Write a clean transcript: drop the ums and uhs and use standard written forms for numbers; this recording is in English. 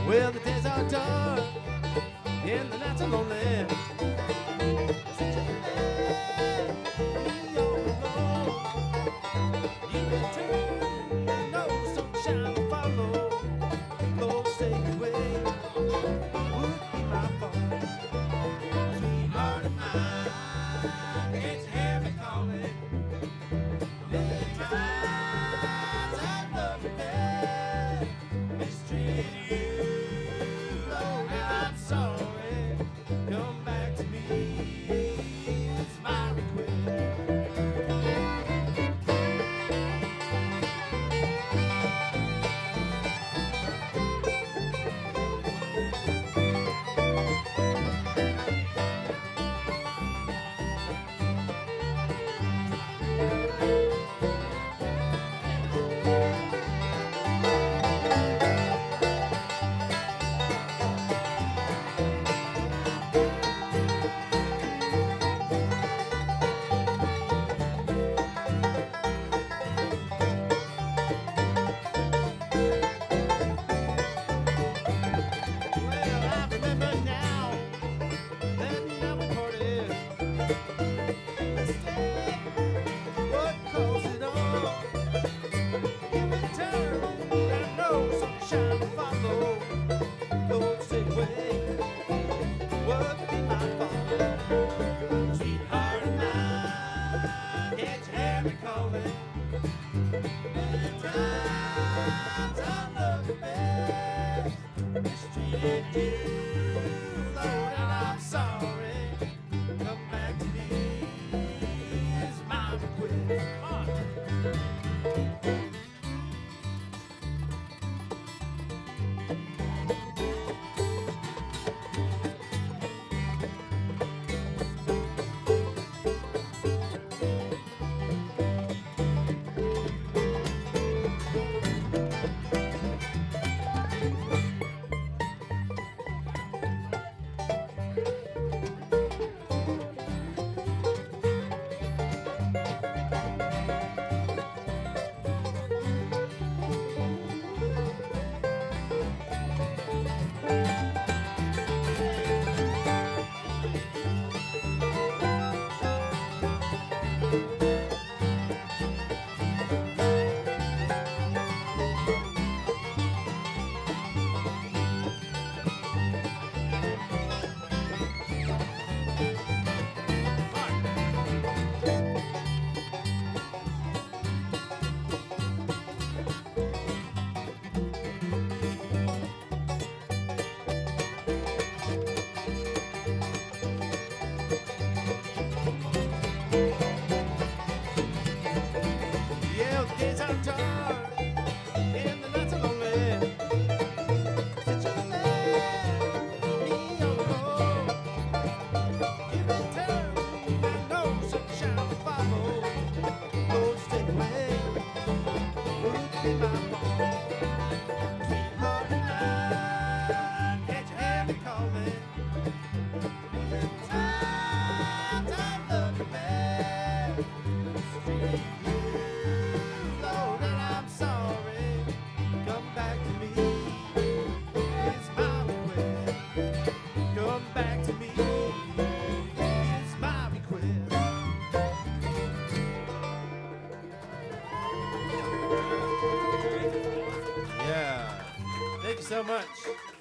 Well, the days are dark and the nights are lonely. Since you left me all alone, you return and no sunshine will follow. Lord, stay away would be my fault. Sweetheart of mine, can't you hear me calling? Many times I've loved you bad, mistreated you, Lord, and I'm sorry. Come back to me, it's my request. Well, I remember now that night we parted. Mistake, what caused it all? You returned, and no sunshine will follow. Lord, stay away, would be my fault. Sweetheart of mine, can't you hear me calling? Many times I love you best, mistreated you, Lord, and I'm sorry. Come back to me, is my request. Come on. Yeah, the days are dark and the nights are lonely. Since you left me all alone, you returned and no sunshine will follow. Lord, stay away would be my fault. Sweetheart of mine, can't you hear me calling? Many times I love you bad, mistreated you, Lord, and I'm sorry. Come back to me, it's my request. Come back to me, it's my request. Yeah, thank you so much.